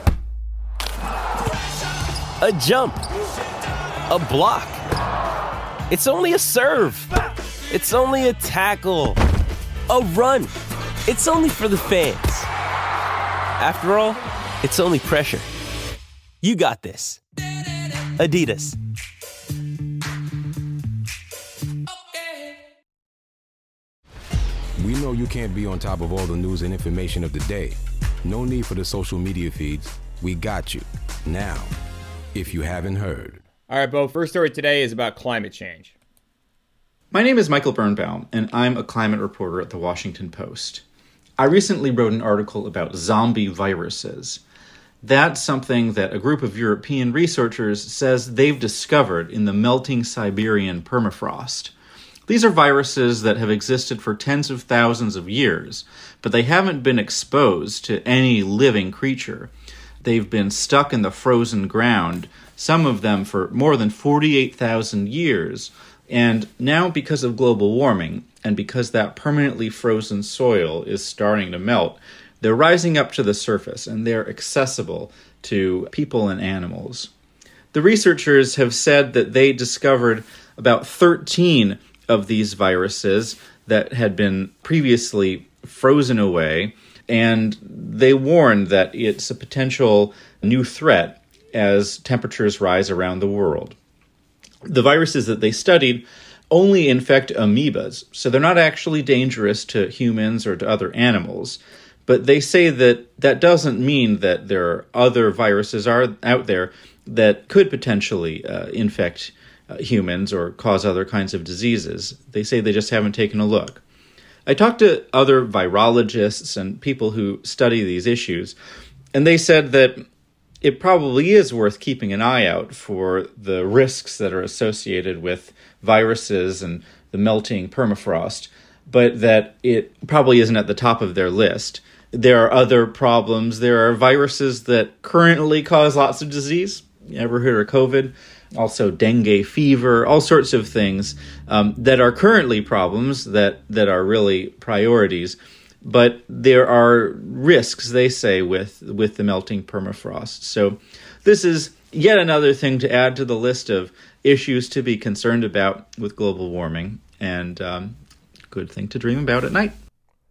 a jump, a block. It's only a serve. It's only a tackle, a run. It's only for the fans. After all, it's only pressure. You got this. Adidas. We know you can't be on top of all the news and information of the day. No need for the social media feeds. We got you. Now, if you haven't heard. All right, Bo, first story today is about climate change. My name is Michael Birnbaum, and I'm a climate reporter at The Washington Post. I recently wrote an article about zombie viruses. That's something that a group of European researchers says they've discovered in the melting Siberian permafrost. These are viruses that have existed for tens of thousands of years, but they haven't been exposed to any living creature. They've been stuck in the frozen ground, some of them for more than forty-eight thousand years, and now because of global warming, and because that permanently frozen soil is starting to melt, they're rising up to the surface, and they're accessible to people and animals. The researchers have said that they discovered about thirteen of these viruses that had been previously frozen away, and they warn that it's a potential new threat as temperatures rise around the world. The viruses that they studied only infect amoebas, so they're not actually dangerous to humans or to other animals. But they say that that doesn't mean that there are other viruses are out there that could potentially uh, infect uh, humans or cause other kinds of diseases. They say they just haven't taken a look. I talked to other virologists and people who study these issues, and they said that it probably is worth keeping an eye out for the risks that are associated with viruses and the melting permafrost, but that it probably isn't at the top of their list. There are other problems. There are viruses that currently cause lots of disease. You ever heard of COVID? Also dengue fever, all sorts of things um, that are currently problems that, that are really priorities. But there are risks, they say, with, with the melting permafrost. So this is yet another thing to add to the list of issues to be concerned about with global warming, and um, good thing to dream about at night.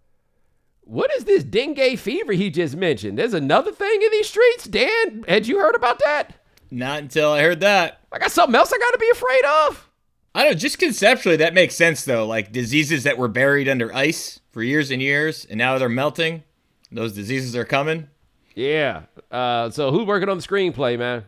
What is this dengue fever he just mentioned? There's another thing in these streets? Dan, had you heard about that? Not until I heard that. I got something else I got to be afraid of. I don't know, just conceptually, that makes sense, though. Like diseases that were buried under ice for years and years, and now they're melting. Those diseases are coming. Yeah. Uh, so who's working on the screenplay, man?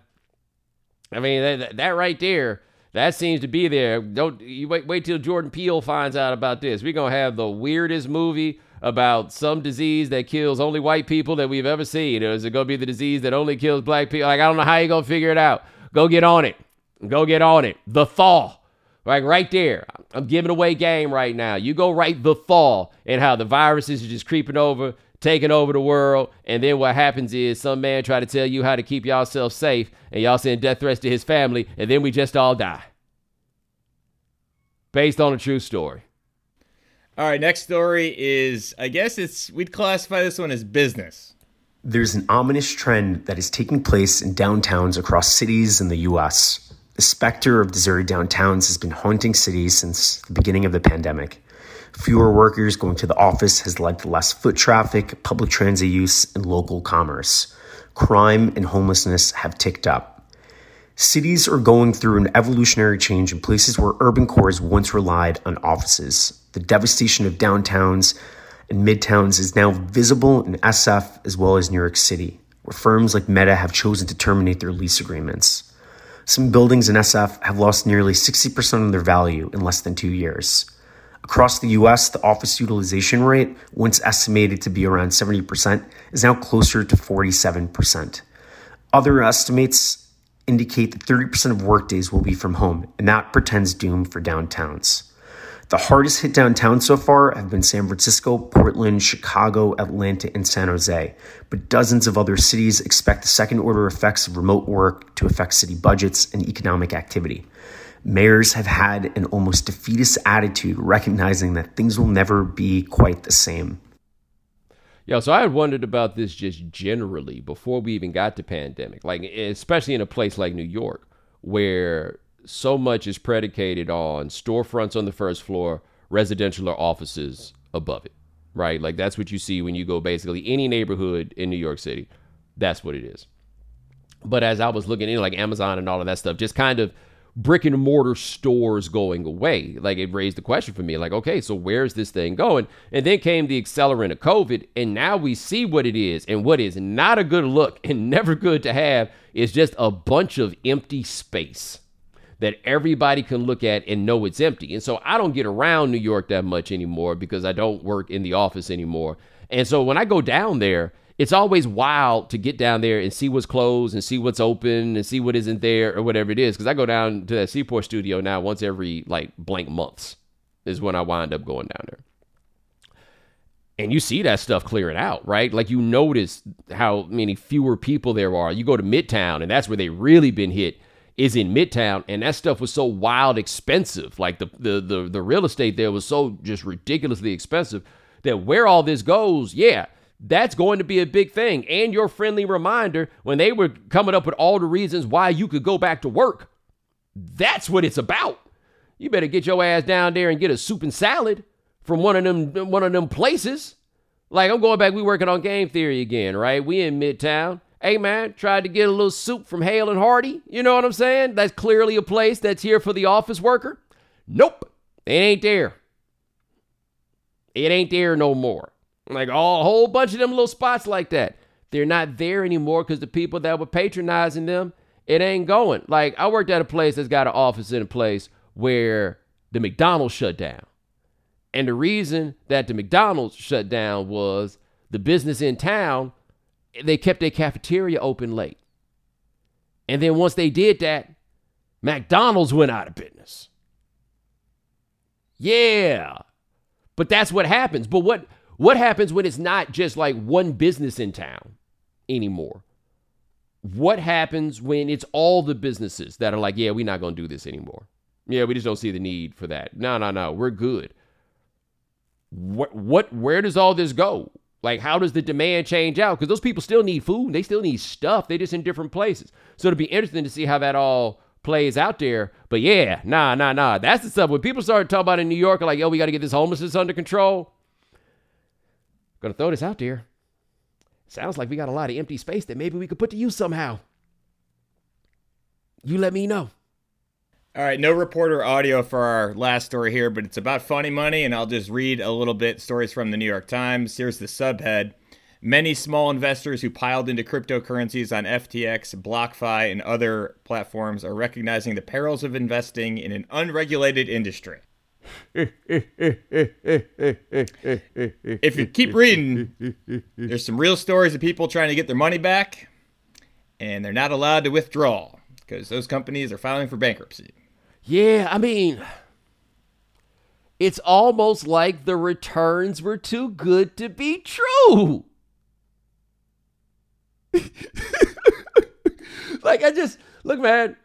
I mean, that, that right there, that seems to be there. Don't you wait, wait till Jordan Peele finds out about this. We're going to have the weirdest movie about some disease that kills only white people that we've ever seen. Or is it going to be the disease that only kills black people? Like, I don't know how you're going to figure it out. Go get on it. Go get on it. The Thaw. Like right there. I'm giving away game right now. You go write The Thaw and how the viruses are just creeping over, taking over the world. And then what happens is some man try to tell you how to keep yourself safe and y'all send death threats to his family. And then we just all die. Based on a true story. All right, next story is, I guess it's, we'd classify this one as business. There's an ominous trend that is taking place in downtowns across cities in the U S. The specter of deserted downtowns has been haunting cities since the beginning of the pandemic. Fewer workers going to the office has led to less foot traffic, public transit use, and local commerce. Crime and homelessness have ticked up. Cities are going through an evolutionary change in places where urban cores once relied on offices. The devastation of downtowns and midtowns is now visible in S F as well as New York City, where firms like Meta have chosen to terminate their lease agreements. Some buildings in S F have lost nearly sixty percent of their value in less than two years. Across the U S, the office utilization rate, once estimated to be around seventy percent, is now closer to forty-seven percent. Other estimates indicate that thirty percent of workdays will be from home, and that portends doom for downtowns. The hardest hit downtowns so far have been San Francisco, Portland, Chicago, Atlanta, and San Jose, but dozens of other cities expect the second-order effects of remote work to affect city budgets and economic activity. Mayors have had an almost defeatist attitude, recognizing that things will never be quite the same. Yo, so I had wondered about this just generally before we even got to pandemic, like especially in a place like New York, where so much is predicated on storefronts on the first floor, residential or offices above it, right? Like that's what you see when you go basically any neighborhood in New York City. That's what it is. But as I was looking in, like Amazon and all of that stuff, just kind of brick and mortar stores going away, like it raised the question for me, like, okay, so where's this thing going? And then came the accelerant of COVID, and now we see what it is. And what is not a good look and never good to have is just a bunch of empty space that everybody can look at and know it's empty. And so I don't get around New York that much anymore because I don't work in the office anymore. And so when I go down there, it's always wild to get down there and see what's closed and see what's open and see what isn't there or whatever it is. Because I go down to that Seaport studio now once every like blank months is when I wind up going down there. And you see that stuff clearing out, right? Like you notice how many fewer people there are. You go to Midtown and that's where they really been hit is in Midtown. And that stuff was so wild expensive. Like the, the, the, the real estate there was so just ridiculously expensive that where all this goes, yeah, that's going to be a big thing. And your friendly reminder when they were coming up with all the reasons why you could go back to work. That's what it's about. You better get your ass down there and get a soup and salad from one of them one of them places Like, I'm going back, we working on game theory again, right? We in Midtown. Hey, man, tried to get a little soup from Hale and Hardy. You know what I'm saying? That's clearly a place that's here for the office worker. Nope, it ain't there. It ain't there no more. Like, all, a whole bunch of them little spots like that. They're not there anymore because the people that were patronizing them, it ain't going. Like, I worked at a place that's got an office in a place where the McDonald's shut down. And the reason that the McDonald's shut down was the business in town, they kept their cafeteria open late. And then once they did that, McDonald's went out of business. Yeah. But that's what happens. But what, what happens when it's not just like one business in town anymore? What happens when it's all the businesses that are like, yeah, we're not going to do this anymore. Yeah, we just don't see the need for that. No, no, no, we're good. What, what, where does all this go? Like, how does the demand change out? Because those people still need food. They still need stuff. They're just in different places. So it'll be interesting to see how that all plays out there. But yeah, nah, nah, nah. That's the stuff. When people start talking about in New York, like, yo, we got to get this homelessness under control. Gonna throw this out there. Sounds like we got a lot of empty space that maybe we could put to use somehow. You let me know. All right, no reporter audio for our last story here, but it's about funny money, and I'll just read a little bit stories from the New York Times. Here's the subhead. Many small investors who piled into cryptocurrencies on F T X, BlockFi, and other platforms are recognizing the perils of investing in an unregulated industry. If you keep reading, there's some real stories of people trying to get their money back, and they're not allowed to withdraw because those companies are filing for bankruptcy. Yeah, I mean, it's almost like the returns were too good to be true. Like, I just, look, man,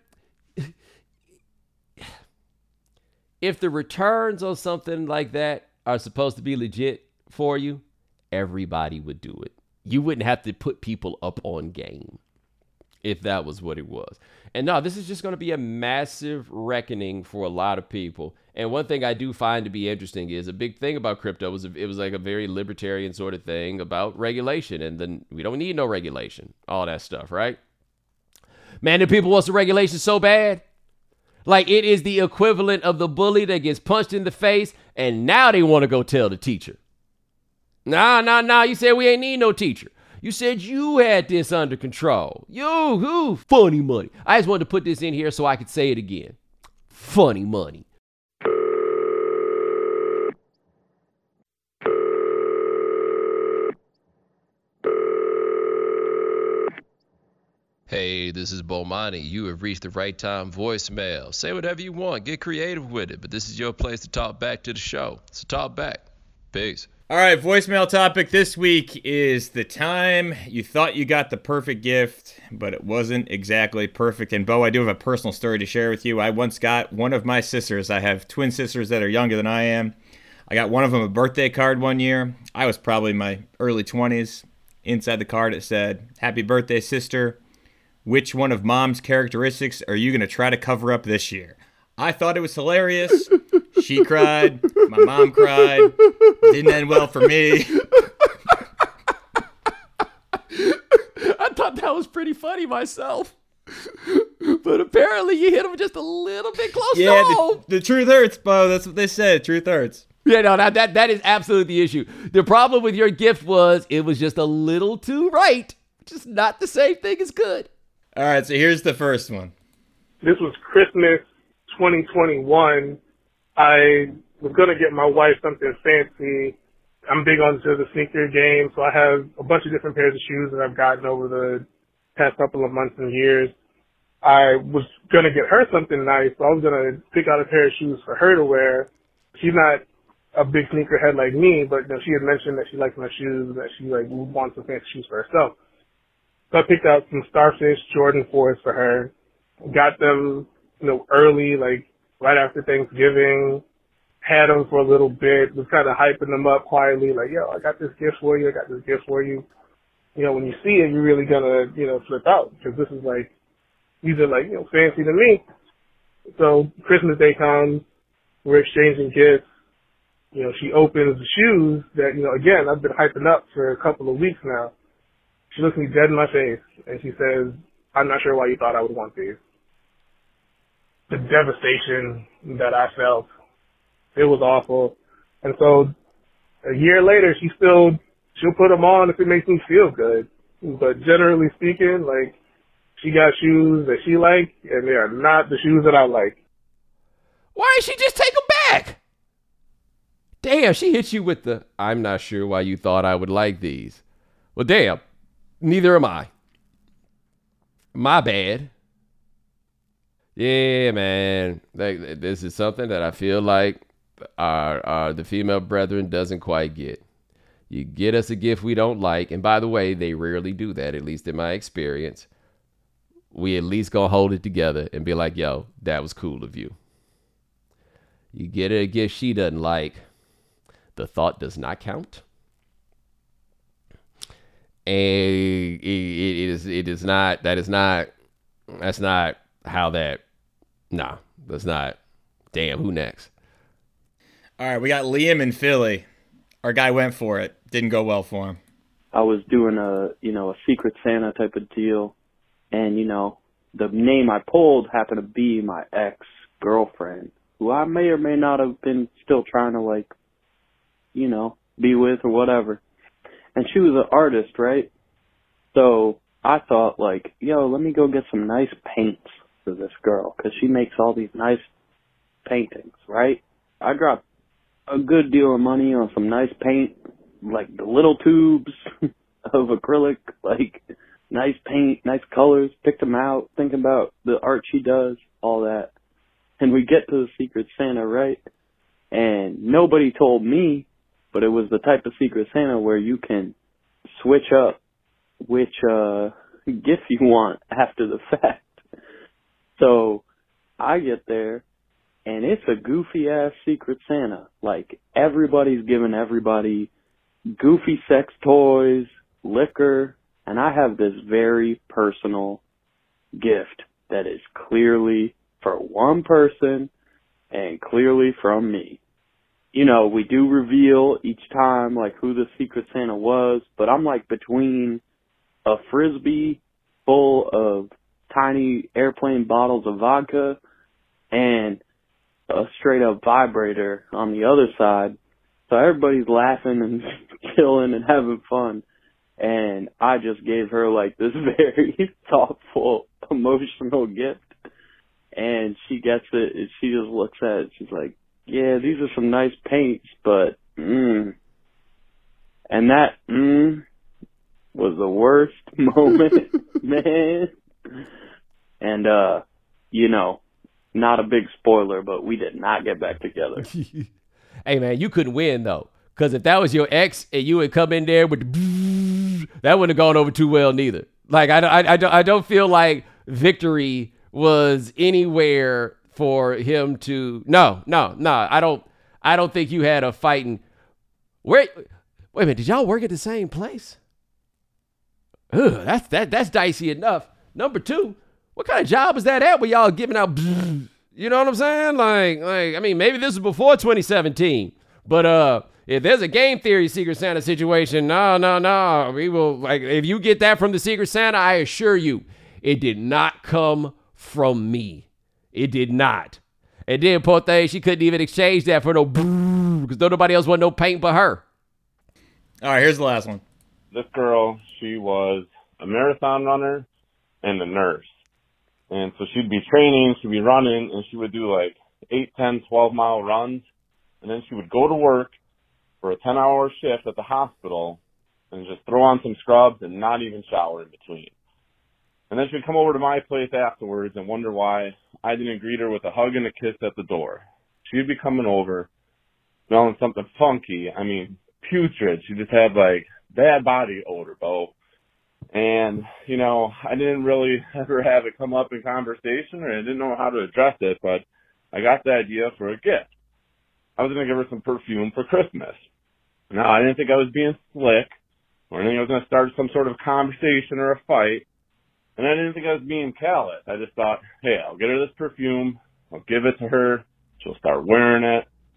if the returns on something like that are supposed to be legit for you, everybody would do it. You wouldn't have to put people up on game if that was what it was. And no, this is just going to be a massive reckoning for a lot of people. And one thing I do find to be interesting is a big thing about crypto was it was like a very libertarian sort of thing about regulation. And then we don't need no regulation, all that stuff, right? Man, the people want some regulation so bad. Like, it is the equivalent of the bully that gets punched in the face, and now they want to go tell the teacher. Nah, nah, nah, you said we ain't need no teacher. You said you had this under control. You, who? Funny money. I just wanted to put this in here so I could say it again. Funny money. Hey, this is Bomani. You have reached the right time voicemail. Say whatever you want. Get creative with it. But this is your place to talk back to the show. So talk back. Peace. All right, voicemail topic this week is the time you thought you got the perfect gift, but it wasn't exactly perfect. And Bo, I do have a personal story to share with you. I once got one of my sisters. I have twin sisters that are younger than I am. I got one of them a birthday card one year. I was probably in my early twenties. Inside the card it said, "Happy birthday, sister. Which one of mom's characteristics are you going to try to cover up this year?" I thought it was hilarious. She cried. My mom cried. Didn't end well for me. I thought that was pretty funny myself. But apparently you hit him just a little bit close yeah, to home. The, the truth hurts, Bo. That's what they said. Truth hurts. Yeah, no, that, that, that is absolutely the issue. The problem with your gift was it was just a little too right. Just not the same thing as good. All right, so here's the first one. This was Christmas twenty twenty-one. I was going to get my wife something fancy. I'm big on the sneaker game, so I have a bunch of different pairs of shoes that I've gotten over the past couple of months and years. I was going to get her something nice, so I was going to pick out a pair of shoes for her to wear. She's not a big sneakerhead like me, but you know, she had mentioned that she likes my shoes, that she like wants some fancy shoes for herself. So I picked out some Starfish Jordan fours for her. Got them, you know, early, like right after Thanksgiving. Had them for a little bit. Was kind of hyping them up quietly, like, yo, I got this gift for you. I got this gift for you. You know, when you see it, you're really gonna, you know, flip out because this is like, these are like, you know, fancy to me. So Christmas Day comes, we're exchanging gifts. you know, she opens the shoes that, you know, again, I've been hyping up for a couple of weeks now. She looks me dead in my face, and she says, I'm not sure why you thought I would want these. The devastation that I felt, it was awful. And so a year later, she still, she'll put them on if it makes me feel good. But generally speaking, like, she got shoes that she likes, and they are not the shoes that I like. Why didn't she just take them back? Damn, she hit you with the, I'm not sure why you thought I would like these. Well, damn, neither am I. My bad. Yeah, man. Like, this is something that I feel like our, our the female brethren doesn't quite get. You get us a gift we don't like, and by the way, they rarely do that, at least in my experience. We at least gonna hold it together and be like, yo, that was cool of you. You get her a gift she doesn't like, the thought does not count. And it, it is it is not, that is not, that's not how that, nah, that's not, damn, who next? All right, we got Liam in Philly. Our guy went for it. Didn't go well for him. I was doing a, you know, a Secret Santa type of deal. And, you know, the name I pulled happened to be my ex-girlfriend, who I may or may not have been still trying to, like, you know, be with or whatever. And she was an artist, right? So I thought, like, yo, let me go get some nice paints for this girl, because she makes all these nice paintings, right? I dropped a good deal of money on some nice paint, like the little tubes of acrylic, like nice paint, nice colors, picked them out, thinking about the art she does, all that. And we get to the Secret Santa, right? And nobody told me, but it was the type of Secret Santa where you can switch up which uh gift you want after the fact. So I get there, and it's a goofy-ass Secret Santa. Like, everybody's giving everybody goofy sex toys, liquor, and I have this very personal gift that is clearly for one person and clearly from me. You know, we do reveal each time, like, who the Secret Santa was, but I'm, like, between a Frisbee full of tiny airplane bottles of vodka and a straight-up vibrator on the other side. So everybody's laughing and chilling and having fun. And I just gave her, like, this very thoughtful, emotional gift. And she gets it, and she just looks at it. She's like, yeah, these are some nice paints, but, mm. And that, mm, was the worst moment, man. And, uh, you know, not a big spoiler, but we did not get back together. Hey, man, you couldn't win, though. Because if that was your ex and you would come in there with the, that wouldn't have gone over too well, neither. Like, I, I, I, don't, I don't feel like victory was anywhere for him to. No, no, no. I don't, I don't think you had a fighting. Wait, wait a minute. Did y'all work at the same place? Ugh, that's, that, that's dicey enough. Number two, what kind of job is that at where y'all giving out, you know what I'm saying? Like, like, I mean, maybe this was before twenty seventeen, but uh, if there's a game theory Secret Santa situation, no, no, no, we will, like, if you get that from the Secret Santa, I assure you, it did not come from me. It did not. And then, poor thing, she couldn't even exchange that for no, because nobody else wanted no paint but her. All right, here's the last one. This girl, she was a marathon runner and a nurse. And so she'd be training, she'd be running, and she would do like eight, ten, twelve mile runs. And then she would go to work for a ten hour shift at the hospital and just throw on some scrubs and not even shower in between. And then she'd come over to my place afterwards and wonder why I didn't greet her with a hug and a kiss at the door. She'd be coming over smelling something funky. I mean, putrid. She just had like bad body odor, Bo. And, you know, I didn't really ever have it come up in conversation, or I didn't know how to address it, but I got the idea for a gift. I was going to give her some perfume for Christmas. Now, I didn't think I was being slick, or anything I was going to start some sort of conversation or a fight, and I didn't think I was being callous. I just thought, hey, I'll get her this perfume, I'll give it to her, she'll start wearing it,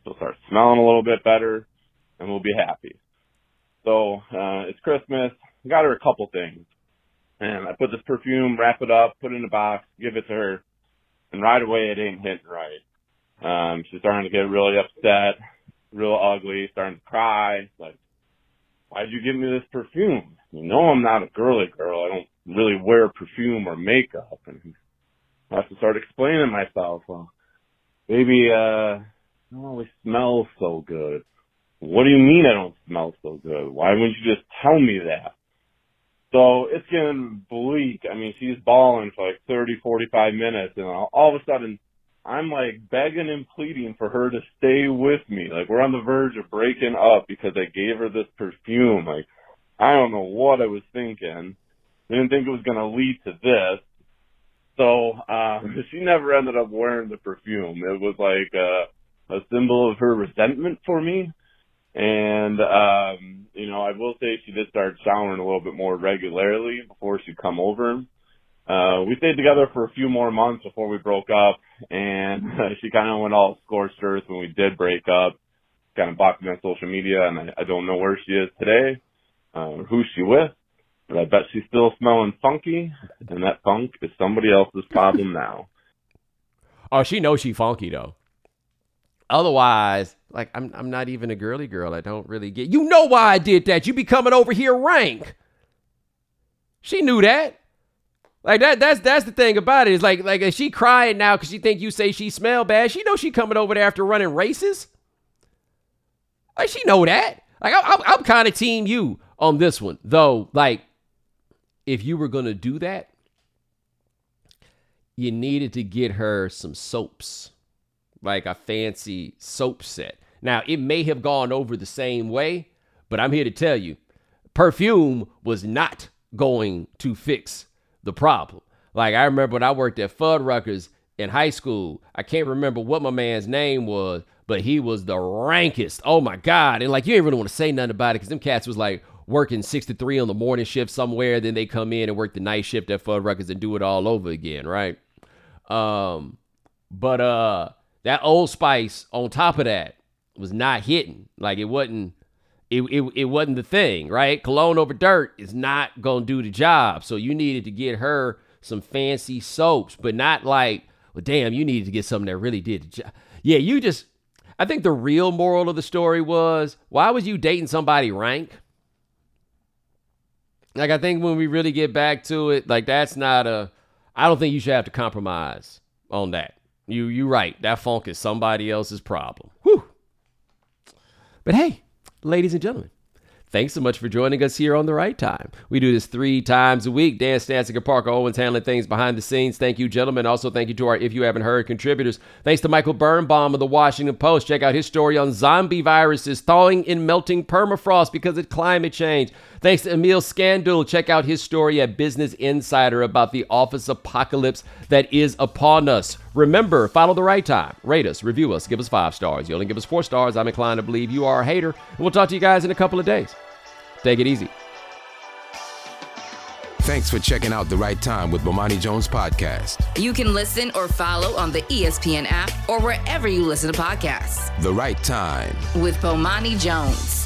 she'll start smelling a little bit better, and we'll be happy. So uh, it's Christmas. I got her a couple things. And I put this perfume, wrap it up, put it in a box, give it to her, and right away it ain't hitting right. Um, she's starting to get really upset, real ugly, starting to cry. Like, why'd you give me this perfume? You know I'm not a girly girl. I don't really wear perfume or makeup. And I have to start explaining myself. Well, baby, uh, I don't always smell so good. What do you mean I don't smell so good? Why wouldn't you just tell me that? So it's getting bleak. I mean, she's bawling for like thirty, forty-five minutes, and all, all of a sudden, I'm like begging and pleading for her to stay with me. Like, we're on the verge of breaking up because I gave her this perfume. Like, I don't know what I was thinking. Didn't think it was going to lead to this. So uh, she never ended up wearing the perfume. It was like uh, a symbol of her resentment for me. And, um, you know, I will say she did start showering a little bit more regularly before she'd come over. Uh, we stayed together for a few more months before we broke up, and uh, she kind of went all scorched earth when we did break up. Kind of blocked me on social media, and I, I don't know where she is today, uh, who she with, but I bet she's still smelling funky, and that funk is somebody else's problem now. Oh, she knows she funky, though. Otherwise, like, I'm I'm not even a girly girl. I don't really get... You know why I did that. You be coming over here rank. She knew that. Like, that that's that's the thing about it. Is like, like is she crying now because she think you say she smell bad? She knows she coming over there after running races. Like, she know that. Like, I, I'm, I'm kind of team you on this one. Though, like, if you were going to do that, you needed to get her some soaps. Like a fancy soap set. Now, it may have gone over the same way, but I'm here to tell you, perfume was not going to fix the problem. Like, I remember when I worked at Fuddruckers in high school, I can't remember what my man's name was, but he was the rankest. Oh my God. And like, you ain't really want to say nothing about it because them cats was like working six to three on the morning shift somewhere. Then they come in and work the night shift at Fuddruckers and do it all over again. Right. Um, but, uh, that Old Spice on top of that was not hitting. Like, it wasn't, it, it, it wasn't the thing, right? Cologne over dirt is not going to do the job. So you needed to get her some fancy soaps, but not like, well, damn, you needed to get something that really did the job. Yeah, you just, I think the real moral of the story was, why was you dating somebody rank? Like, I think when we really get back to it, like, that's not a, I don't think you should have to compromise on that. You you right. That funk is somebody else's problem. Whew. But hey, ladies and gentlemen, thanks so much for joining us here on The Right Time. We do this three times a week. Dan Stancic and Parker Owens handling things behind the scenes. Thank you, gentlemen. Also, thank you to our If You Haven't Heard contributors. Thanks to Michael Birnbaum of the Washington Post. Check out his story on zombie viruses thawing and melting permafrost because of climate change. Thanks to Emil Scandul. Check out his story at Business Insider about the office apocalypse that is upon us. Remember, follow The Right Time. Rate us, review us, give us five stars. You only give us four stars, I'm inclined to believe you are a hater. And we'll talk to you guys in a couple of days. Take it easy. Thanks for checking out The Right Time with Bomani Jones podcast. You can listen or follow on the E S P N app or wherever you listen to podcasts. The Right Time with Bomani Jones.